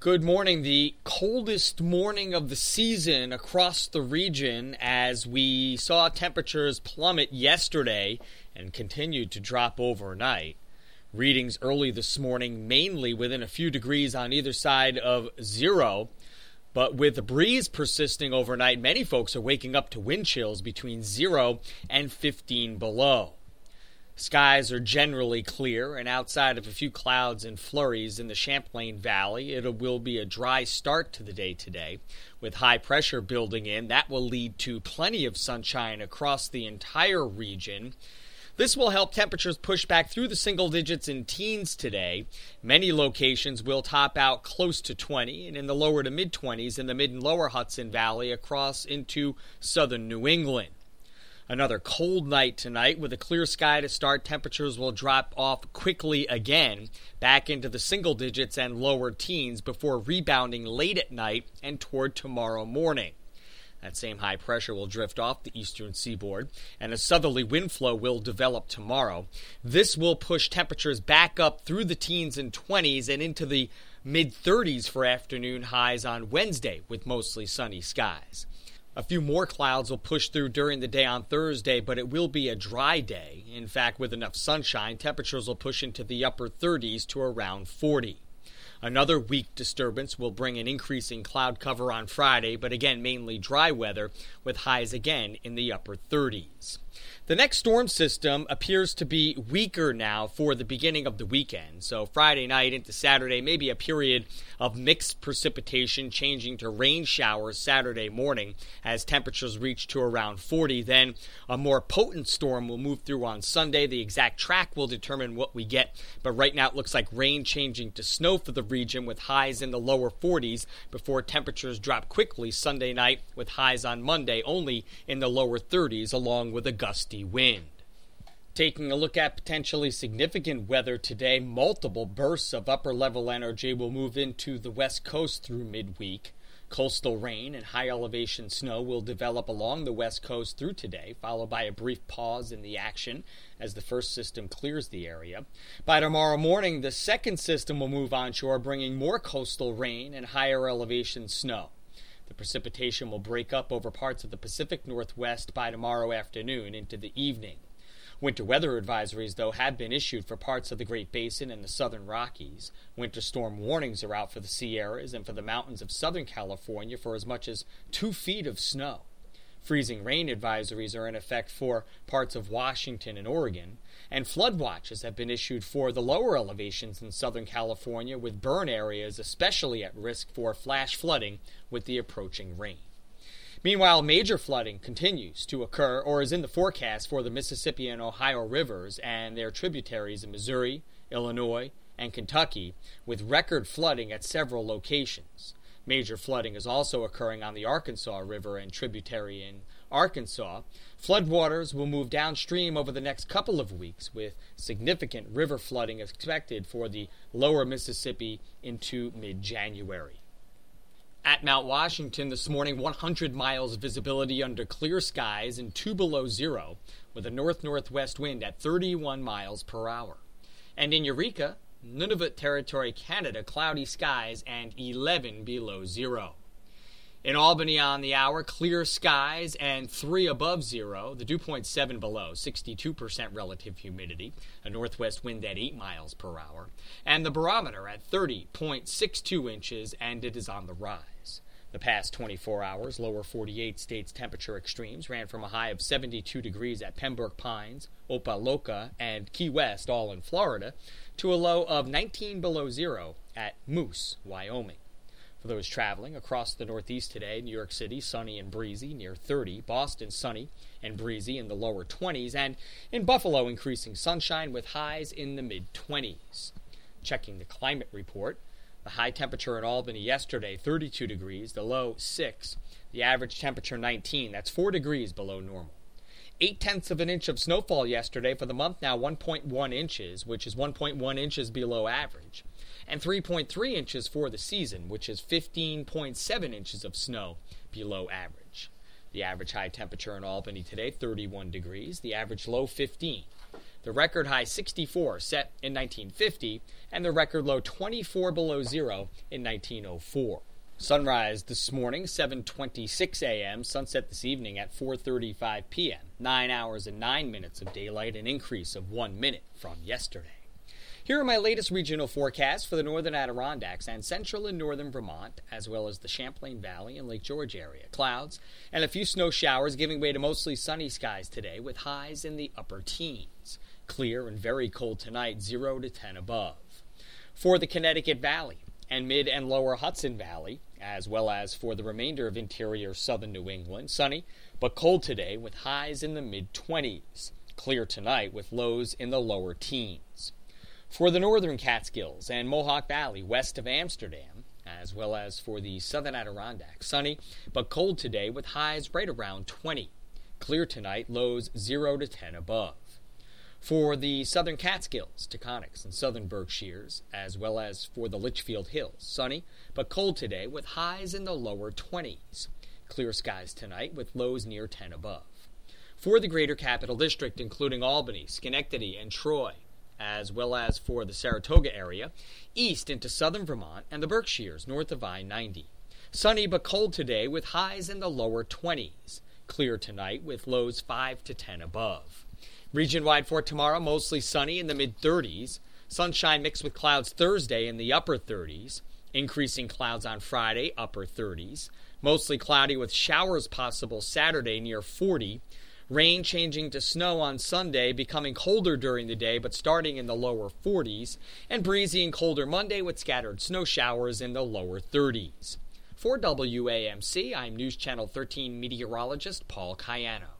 Good morning. The coldest morning of the season across the region as we saw temperatures plummet yesterday and continued to drop overnight. Readings early this morning mainly within a few degrees on either side of zero. But with the breeze persisting overnight, many folks are waking up to wind chills between 0 and 15 below. Skies are generally clear, and outside of a few clouds and flurries in the Champlain Valley, it will be a dry start to the day today. With high pressure building in, that will lead to plenty of sunshine across the entire region. This will help temperatures push back through the single digits in teens today. Many locations will top out close to 20, and in the lower to mid-20s in the mid and lower Hudson Valley across into southern New England. Another cold night tonight with a clear sky to start. Temperatures will drop off quickly again, back into the single digits and lower teens before rebounding late at night and toward tomorrow morning. That same high pressure will drift off the eastern seaboard, and a southerly wind flow will develop tomorrow. This will push temperatures back up through the teens and 20s and into the mid-30s for afternoon highs on Wednesday with mostly sunny skies. A few more clouds will push through during the day on Thursday, but it will be a dry day. In fact, with enough sunshine, temperatures will push into the upper 30s to around 40. Another weak disturbance will bring an increasing cloud cover on Friday, but again mainly dry weather with highs again in the upper 30s. The next storm system appears to be weaker now for the beginning of the weekend. So Friday night into Saturday, maybe a period of mixed precipitation changing to rain showers Saturday morning as temperatures reach to around 40. Then a more potent storm will move through on Sunday. The exact track will determine what we get, but right now it looks like rain changing to snow for the region with highs in the lower 40s before temperatures drop quickly Sunday night with highs on Monday only in the lower 30s along with a gusty wind. Taking a look at potentially significant weather today, multiple bursts of upper-level energy will move into the west coast through midweek. Coastal rain and high-elevation snow will develop along the west coast through today, followed by a brief pause in the action as the first system clears the area. By tomorrow morning, the second system will move onshore, bringing more coastal rain and higher-elevation snow. The precipitation will break up over parts of the Pacific Northwest by tomorrow afternoon into the evening. Winter weather advisories, though, have been issued for parts of the Great Basin and the southern Rockies. Winter storm warnings are out for the Sierras and for the mountains of Southern California for as much as 2 feet of snow. Freezing rain advisories are in effect for parts of Washington and Oregon, and flood watches have been issued for the lower elevations in Southern California, with burn areas especially at risk for flash flooding with the approaching rain. Meanwhile, major flooding continues to occur or is in the forecast for the Mississippi and Ohio rivers and their tributaries in Missouri, Illinois, and Kentucky, with record flooding at several locations. Major flooding is also occurring on the Arkansas River and tributary in Arkansas. Floodwaters will move downstream over the next couple of weeks, with significant river flooding expected for the lower Mississippi into mid-January. At Mount Washington this morning, 100 miles visibility under clear skies and 2 below zero, with a north-northwest wind at 31 miles per hour. And in Eureka, Nunavut Territory, Canada, cloudy skies and 11 below zero. In Albany on the hour, clear skies and 3 above zero, the dew point 7 below, 62% relative humidity, a northwest wind at 8 miles per hour, and the barometer at 30.62 inches, and it is on the rise. The past 24 hours, lower 48 states temperature extremes ran from a high of 72 degrees at Pembroke Pines, Opa-locka, and Key West, all in Florida, to a low of 19 below zero at Moose, Wyoming. For those traveling across the Northeast today, New York City, sunny and breezy, near 30. Boston, sunny and breezy in the lower 20s. And in Buffalo, increasing sunshine with highs in the mid-20s. Checking the climate report, the high temperature in Albany yesterday, 32 degrees, the low 6. The average temperature 19, that's 4 degrees below normal. 0.8 of an inch of snowfall yesterday. For the month now, 1.1 inches, which is 1.1 inches below average. And 3.3 inches for the season, which is 15.7 inches of snow below average. The average high temperature in Albany today, 31 degrees. The average low, 15. the record high 64 set in 1950, and the record low 24 below zero in 1904. Sunrise this morning, 7:26 a.m., sunset this evening at 4:35 p.m., 9 hours and 9 minutes of daylight, an increase of 1 minute from yesterday. Here are my latest regional forecasts for the northern Adirondacks and central and northern Vermont, as well as the Champlain Valley and Lake George area. Clouds and a few snow showers giving way to mostly sunny skies today with highs in the upper teens. Clear and very cold tonight, 0 to 10 above. For the Connecticut Valley and mid and lower Hudson Valley, as well as for the remainder of interior southern New England, sunny but cold today with highs in the mid-20s. Clear tonight with lows in the lower teens. For the northern Catskills and Mohawk Valley west of Amsterdam, as well as for the southern Adirondacks, sunny but cold today with highs right around 20. Clear tonight, lows 0 to 10 above. For the southern Catskills, Taconics, and southern Berkshires, as well as for the Litchfield Hills, sunny but cold today with highs in the lower 20s. Clear skies tonight with lows near 10 above. For the greater Capital District, including Albany, Schenectady, and Troy, as well as for the Saratoga area, east into southern Vermont and the Berkshires north of I-90. Sunny but cold today with highs in the lower 20s. Clear tonight with lows 5 to 10 above. Region-wide for tomorrow, mostly sunny in the mid-30s. Sunshine mixed with clouds Thursday in the upper 30s. Increasing clouds on Friday, upper 30s. Mostly cloudy with showers possible Saturday near 40. Rain changing to snow on Sunday, becoming colder during the day but starting in the lower 40s, and breezy and colder Monday with scattered snow showers in the lower 30s. For WAMC, I'm News Channel 13 meteorologist Paul Cayano.